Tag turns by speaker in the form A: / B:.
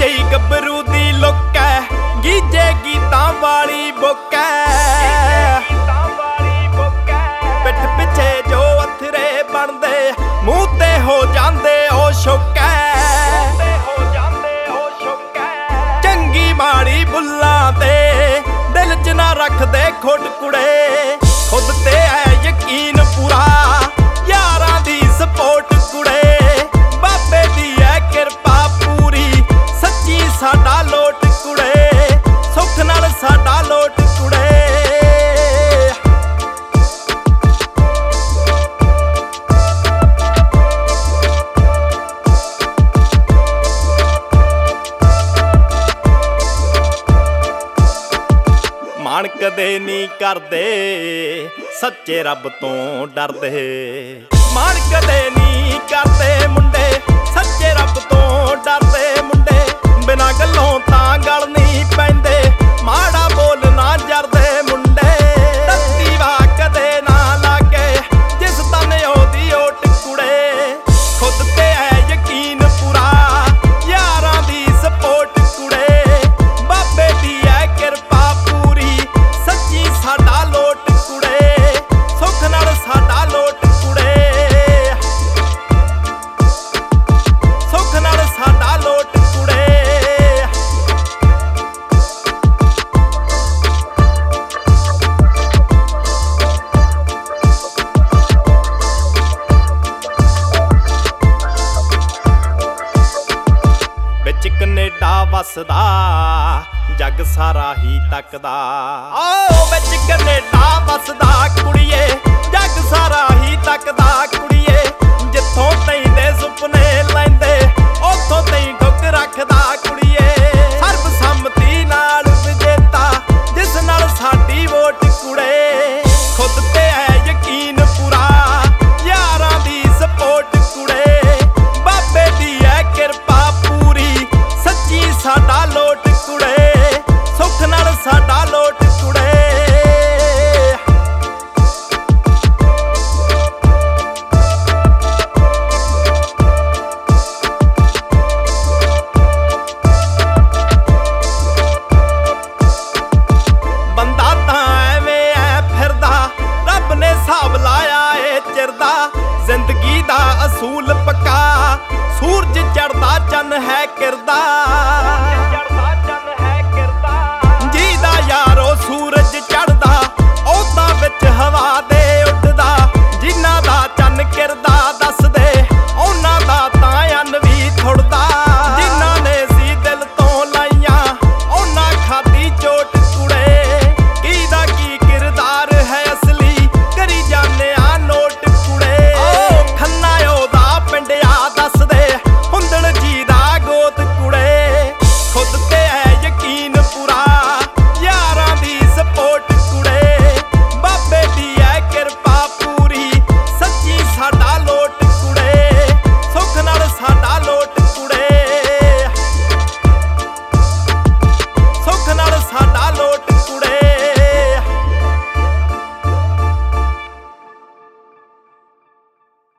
A: ਗਈ ਗੱਭਰੂ ਦੀ ਲੁੱਕ ਐ, ਗੀਜੇ ਗੀਤਾਂ ਵਾਲੀ ਬੁੱਕ ਐ। ਪਿੱਠ ਪਿੱਛੇ ਜੋ ਅਥਰੇ ਬਣਦੇ, ਮੂੰਹ ਤੇ ਹੋ ਜਾਂਦੇ ਉਹ ਸ਼ੁੱਕ ਐ। ਚੰਗੀ ਮਾੜੀ ਬੁੱਲਾਂ ਤੇ ਦਿਲ ਚ ਨਾ ਰੱਖਦੇ ਖੁੱਡ ਕੁੜੇ, ਖੁਦ ਤੇ ਐ ਯਕੀਨ ਪੂਰਾ, ਯਾਰਾਂ ਦੀ ਸਪੋਰਟ ਕੁੜੇ। ਬਾਬੇ ਦੀ ਐ ਕਿਰਪਾ ਪੂਰੀ, ਸੱਚੀ ਸਾਡਾ ਲੋਟ ਕੁੜੇ, ਸੁੱਖ ਨਾਲ ਸਾਡਾ ਲੋਟ ਕੁੜੇ। ਮਾਣ ਕਦੇ ਨਹੀਂ ਕਰਦੇ, ਸੱਚੇ ਰੱਬ ਤੋਂ ਡਰਦੇ। ਮਾਣ ਕਦੇ ਨਹੀਂ ਕਰਦੇ ਮੁੰਡੇ, ਸੱਚੇ ਰੱਬ ਤੋਂ ਡਰਦੇ ਮੁੰਡੇ। ਬਿਨਾਂ ਗੱਲੋਂ ਤਾਂ ਗੱਲ ਨਹੀਂ ਪੈਂਦੇ, ਮਾੜਾ ਬੋਲ ਨਾ ਜਰਦੇ ਮੁੰਡੇ। ਤੱਤੀ ਵਾ ਕਦੇ ਨਾ ਲਾਗੇ, ਜਿਸ ਤਨ ਉਹਦੀ ਓਟ ਕੁੜੇ, ਖੁਦ ਤੇ ਹੈ ਯਕੀਨ ਪੂਰਾ, ਯਾਰਾਂ ਦੀ ਸਪੋਰਟ ਕੁੜੇ। ਬਾਬੇ ਦੀ ਹੈ ਕਿਰਪਾ ਪੂਰੀ, ਸੱਚੀ ਸਾਡਾ ਲੋਟ ਕੁੜੇ, ਸੁੱਖ ਨਾਲ ਸਾਡਾ ਲੋਟ ਕੁੜੇ, ਸੁੱਖ ਨਾਲ ਸਾਡਾ ਲੋਟ ਕੁੜੇ। ਵਿੱਚ ਕਨੇਡਾ ਵਸਦਾ, ਜੱਗ ਸਾਰਾ ਹੀ ਤੱਕਦਾ। ਓ ਵਿੱਚ ਕਨੇਡਾ ਵਸਦਾ ਕੁੜੀਏ, ਜੱਗ ਸਾਰਾ ਹੀ ਤੱਕਦਾ ਕੁੜੀਏ। ਜਿੱਥੋਂ ਤੈਂਦੇ ਸੁਪਨੇ ਲੈਂਦੇ, ਉੱਥੋਂ ਤੈਂ ਠੁੱਕ ਰੱਖਦਾ ਕੁੜੀਏ। ਸਰਬਸੰਮਤੀ ਨਾਲ ਵਿਜੇਤਾ, ਜਿਸ ਨਾਲ ਸਾਡੀ ਵੋਟ ਕੁੜੇ, ਖੁਦ ਤੇ ਹੈ ਯਕੀਨ ਪੂਰਾ, ਯਾਰਾਂ ਦੀ ਸਪੋਰਟ ਕੁੜੇ। ਬਾਬੇ ਦੀ ਹੈ ਕਿਰਪਾ ਪੂਰੀ, ਸੱਚੀ ਸਾਡਾ ਲੋਟ ਕੁੜੇ, ਸੁੱਖ ਨਾਲ ਸਾਡਾ ਲੋਟ ਕੁੜੇ। ਬੰਦਾ ਤਾਂ ਐਵੇਂ ਐ ਫਿਰਦਾ, ਰੱਬ ਨੇ ਹਿਸਾਬ ਲਾਇਆ ਏ ਚਿਰਦਾ। ਜ਼ਿੰਦਗੀ ਦਾ ਅਸੂਲ ਪੱਕਾ, ਸੂਰਜ ਚੜ੍ਹਦਾ ਚੰਨ ਹੈ ਕਿਰਦਾ।